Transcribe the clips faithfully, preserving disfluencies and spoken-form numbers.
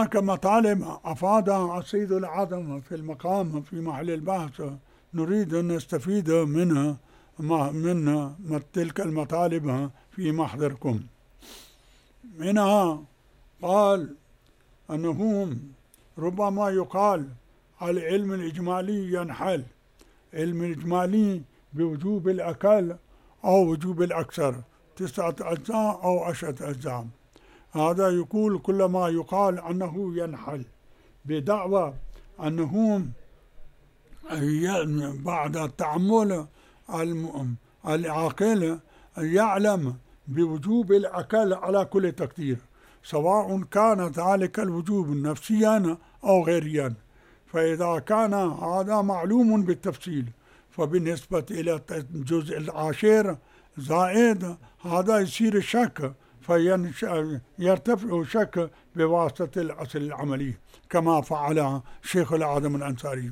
هناك مطالب أفادها السيد الأعظم في المقام في محل البحث نريد أن نستفيد منها من تلك المطالب في محضركم. منها قال أنه ربما يقال العلم الإجمالي ينحل، علم الإجمالي بوجوب الأقل أو وجوب الأكثر، تسعة أجزاء أو عشرة أجزاء. هذا يقول كل ما يقال أنه ينحل بدعوى أنه بعد التعمل العاقل يعلم بوجوب الأقل على كل تقدير، سواء كان ذلك الوجوب نفسيا أو غيريا. فإذا كان هذا معلوم بالتفصيل فبالنسبة إلى الجزء العاشر زائد هذا يصير الشك، فيرتفع الشك بواسطة الأصل العملي كما فعل شيخ الأعظم الأنصاري.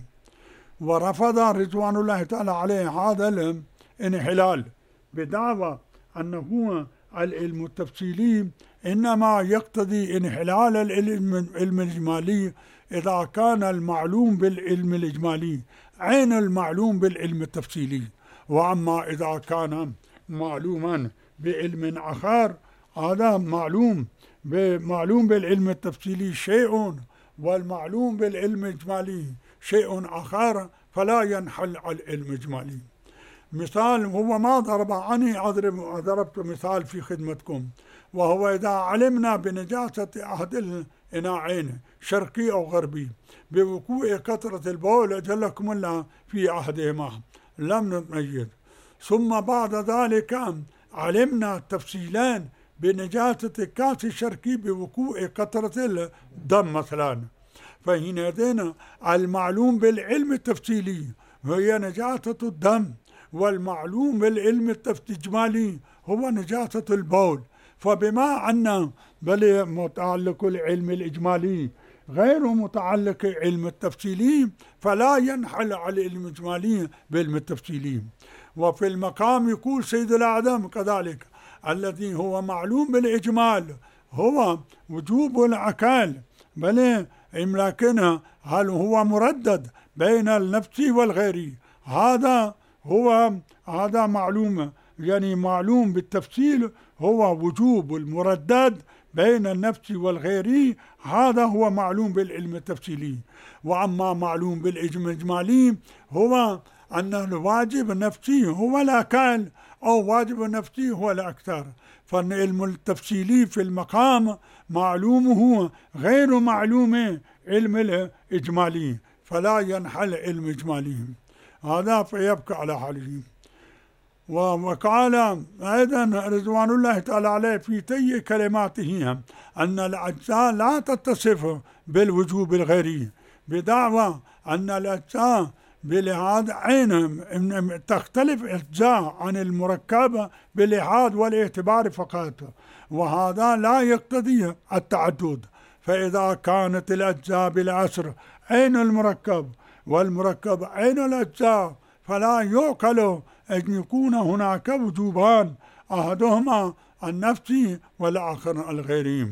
ورفض رضوان الله تعالى عليه هذا الانحلال بدعوى أنه العلم التفصيلي إنما يقتضي انحلال العلم الإجمالي إذا كان المعلوم بالعلم الإجمالي عين المعلوم بالعلم التفصيلي، وأما إذا كان معلوما بعلم آخر هذا معلوم معلوم بالعلم التفصيلي شيء والمعلوم بالعلم الإجمالي شيء آخر فلا ينحل على العلم الإجمالي. مثال هو ما ضرب عني أضرب ضربت مثال في خدمتكم، وهو إذا علمنا بنجاسة أحد الإناعين شرقي أو غربي بوقوع قطرة البول أجلكم الله في أحدهما لم نتميز، ثم بعد ذلك علمنا تفصيلان بنجاسة الكاس الشرقي بوقوع قطرة الدم مثلا، فهنا المعلوم بالعلم التفصيلي هي نجاسة الدم، والمعلوم بالعلم الإجمالي هو نجاسة البول. فبما أن بل متعلق العلم الإجمالي غير متعلق العلم التفصيلي فلا ينحل على العلم الإجمالي بالعلم التفصيلي. وفي المقام يقول سيد الأعظم كذلك الذي هو معلوم بالإجمال هو وجوب الأقل، بل لكن هل هو مردد بين النفس والغيري، هذا هو هذا معلوم يعني معلوم بالتفصيل هو وجوب المردد بين النفس والغيري، هذا هو معلوم بالعلم التفصيلي. وأما معلوم بالعلم الإجمالي هو أن الواجب النفسي هو الأقل أو واجب النفسي هو الأكثر، فالعلم التفصيلي في المقام معلومه غير معلوم علم الإجمالي فلا ينحل علم إجمالي، هذا فيبقى على حاله. وقال أيضا رضوان الله تعالى عليه في تي كلماته أن الأجزاء لا تتصف بالوجوب الغيري بدعوى أن الأجزاء بلحاظ عين تختلف أجزاء عن المركب بلحاظ والاعتبار فقط، وهذا لا يقتضي التعدد. فإذا كانت الأجزاء بالعصر عين المركب والمركب عين الأجزاء فلا يعقل أن يكون هناك وجوبان أحدهما النفسي والآخر الغيري.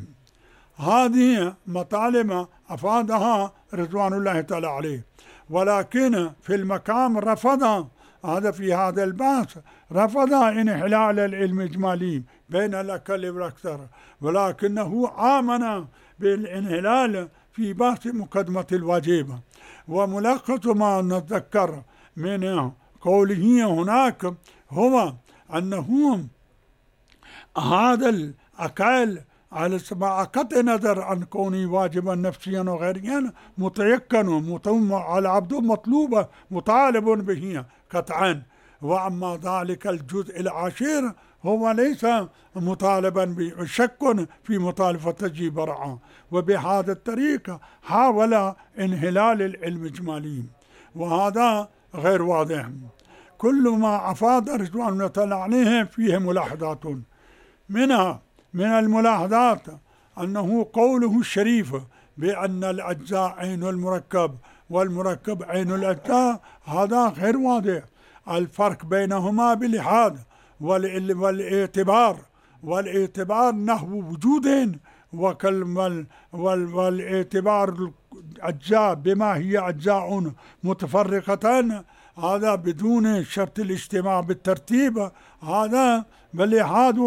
هذه مطالب أفادها رضوان الله تعالى عليه، ولكن في المقام رفض هذا في هذا البحث رفض انحلال العلم الإجمالي بين الأقل والأكثر، ولكنه آمن بالانحلال في بحث مقدمة الواجب. وملخص ما نتذكر من قوله هناك هو أنه هذا الأقل على سبع قطع نظر عن كونه واجبا نفسيا وغيريا متيقن العبد مطلوب مطالب به قطعا، وأما ذلك الجزء العاشر هو ليس مطالبا بشك في مطالبة تجيب برعا. وبهذا الطريق حاول انحلال العلم الإجمالي، وهذا غير واضح. كل ما أفاد رضوان الله تعالى عليه فيه ملاحظات، منها من الملاحظات أنه قوله الشريف بأن الأجزاء عين المركب والمركب عين الأجزاء هذا غير واضح. الفرق بينهما باللحاظ والاعتبار، والاعتبار نحو وجود وكل والاعتبار الأجزاء بما هي أجزاء متفرقة هذا بدون شرط الاجتماع بالترتيب هذا بلحاظ،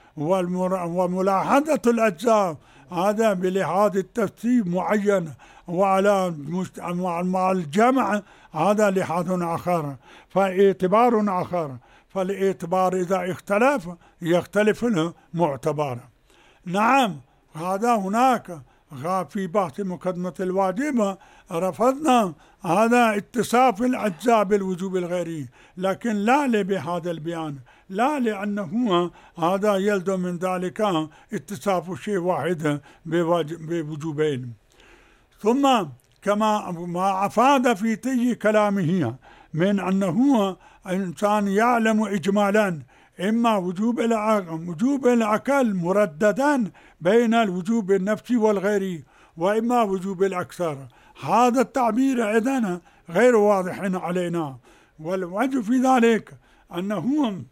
وملاحظة الأجزاء هذا بلحاظ الترتيب معين، وعلى مع الجمع هذا لحاظ آخر فاعتبار آخر. فالاعتبار إذا اختلف يختلف المعتبر. نعم هذا هناك في بحث مقدمة الواجبة رفضنا هذا اتصاف الأجزاء بالوجوب الغيري، لكن لا بهذا البيان، لا لأنه هذا يلزم من ذلك اتصاف شيء واحد بوجوبين. ثم كما ما أفاد في طي كلامه من أنه إنسان يعلم إجمالا إما وجوب وجوب الأقل مرددا بين الوجوب النفسي والغيري، وإما وجوب الأكثر. هذا التعبير إذن غير واضح علينا، والوجه في ذلك أنه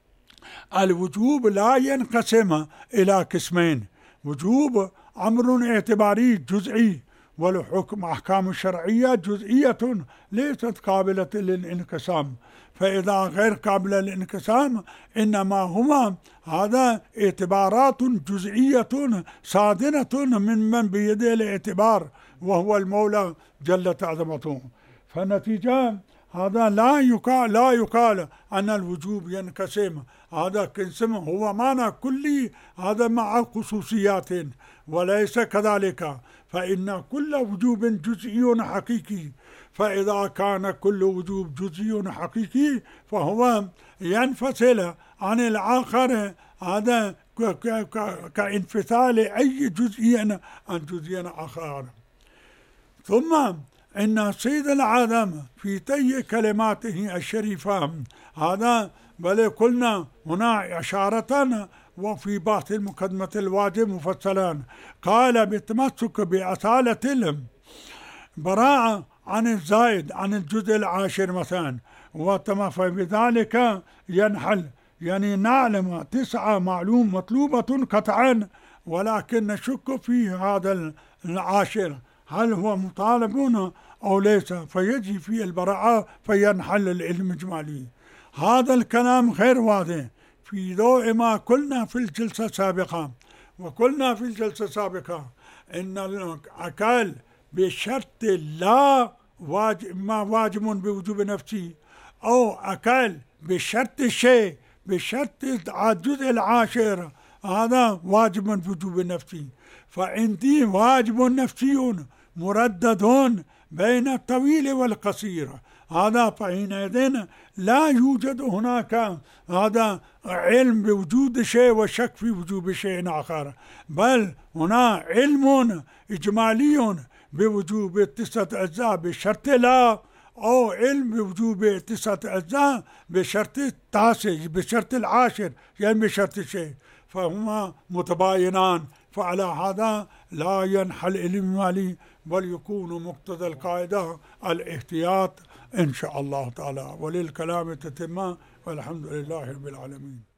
الوجوب لا ينقسم إلى قسمين: وجوب أمر اعتباري جزئي، والحكم أحكام شرعية جزئية ليست قابلة للانقسام. فإذا غير قابلة للانقسام إنما هما هذا اعتبارات جزئية صادرة من من بيده الاعتبار وهو المولى جلت عظمته. فالنتيجة هذا لا يقال لا يقال أن الوجوب ينقسم، هذا قسم هو معنى كلي هذا مع خصوصيات، وليس كذلك، فإن كل وجوب جزئي حقيقي. فإذا كان كل وجوب جزئي حقيقي فهو ينفصل عن الآخر هذا كانفصال أي جزئي عن جزئي آخر. ثم إن سيد العالم في طي كلماته الشريفة هذا بل قلنا هنا إشارة وفي بحث المقدمة الواجب مفصلا قال بالتمسك بأصالة البراءة عن الزائد عن الجزء العاشر مثلا، وتم فبذلك ينحل، يعني نعلم تسعة معلوم مطلوبة قطعا، ولكن نشك في هذا العاشر هل هو مطالب أو ليس، فيجي في البراءة فينحل العلم الإجمالي. هذا الكلام غير واضح في ضوء ما قلنا في الجلسة السابقة. وقلنا في الجلسة السابقة إن الأقل بشرط لا واجب ما واجب بوجوب نفسي، أو أقل بشرط الشيء بشرط الجزء العاشر هذا واجب بوجوب نفسي. فعندي واجب نفسي مردد بين الطويل والقصير، هذا فحينئذ لا يوجد هناك هذا علم بوجود شيء وشك في وجوب شيء آخر، بل هنا علم إجمالي بوجوب تسعة أجزاء بشرط لا، أو علم بوجوب تسعة أجزاء بشرط التاسع بشرط العاشر يعني بشرط شيء، فهما متباينان. فعلى هذا لا ينحل الإجمالي بل يكون مقتضى القاعدة الاحتياط إن شاء الله تعالى. وللكلام تتمة، والحمد لله رب العالمين.